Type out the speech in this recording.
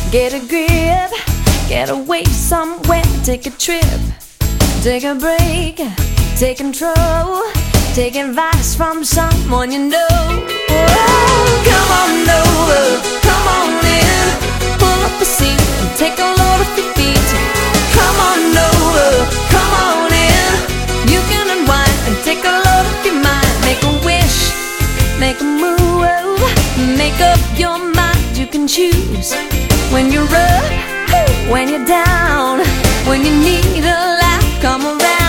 Get a grip, get away somewhere, take a trip, take a break, take control, take advice from someone you know. Oh, come on over, come on in, pull up a seat and take a load off your feet. Come on over, come on in, you can unwind and take a load off your mind. Make a wish, make a move, make up your mind. You can choose when you're up, when you're down, when you need a laugh, come around.